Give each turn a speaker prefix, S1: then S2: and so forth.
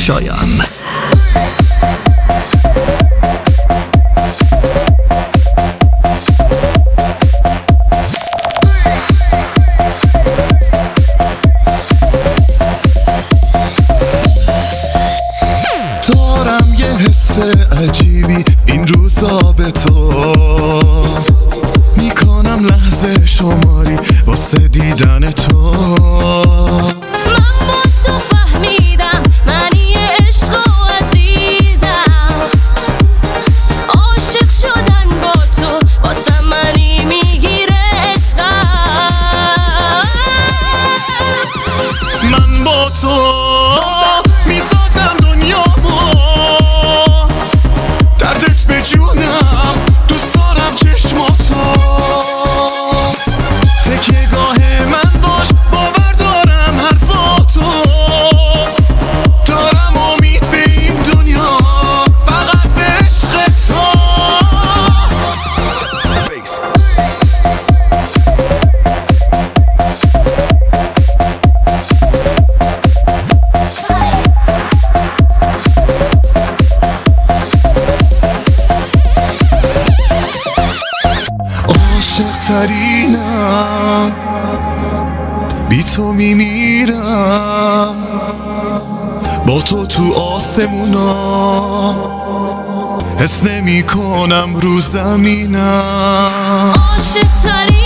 S1: شایان.
S2: دارم یه حس عجیبی این روزا به تو میکنم لحظه شماری واسه دیدن تو.
S3: من با تو فهمیدم معنی عشق و عزیزم، عاشق شدن با تو واسه منی میگیره عشقم.
S2: من با تو میسازم دنیامو، دردت به جونم، دوست دارم چشماتو. تکیه گاه من باش، باور دارم حرفاتو. دارم امید به این دنیا، فقط به عشق تو. عاشق ترینم، بی تو میمیرم، با تو تو آسمونا حس نمی کنم رو زمینم.
S3: عاشق ترین